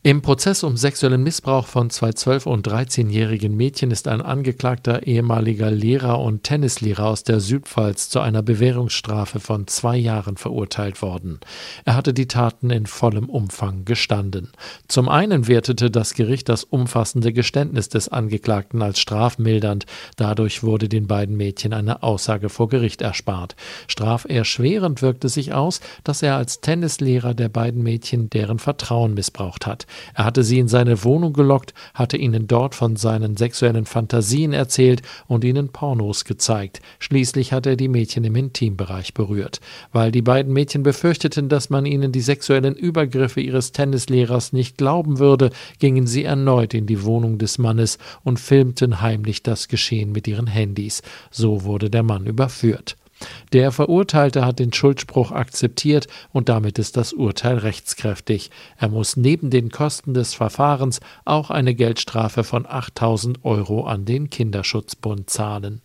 Im Prozess um sexuellen Missbrauch von zwei 12- und 13-jährigen Mädchen ist ein angeklagter ehemaliger Lehrer und Tennislehrer aus der Südpfalz zu einer Bewährungsstrafe von 2 Jahren verurteilt worden. Er hatte die Taten in vollem Umfang gestanden. Zum einen wertete das Gericht das umfassende Geständnis des Angeklagten als strafmildernd. Dadurch wurde den beiden Mädchen eine Aussage vor Gericht erspart. Straferschwerend wirkte sich aus, dass er als Tennislehrer der beiden Mädchen deren Vertrauen missbraucht hat. Er hatte sie in seine Wohnung gelockt, hatte ihnen dort von seinen sexuellen Fantasien erzählt und ihnen Pornos gezeigt. Schließlich hat er die Mädchen im Intimbereich berührt. Weil die beiden Mädchen befürchteten, dass man ihnen die sexuellen Übergriffe ihres Tennislehrers nicht glauben würde, gingen sie erneut in die Wohnung des Mannes und filmten heimlich das Geschehen mit ihren Handys. So wurde der Mann überführt. Der Verurteilte hat den Schuldspruch akzeptiert und damit ist das Urteil rechtskräftig. Er muss neben den Kosten des Verfahrens auch eine Geldstrafe von 8.000 € an den Kinderschutzbund zahlen.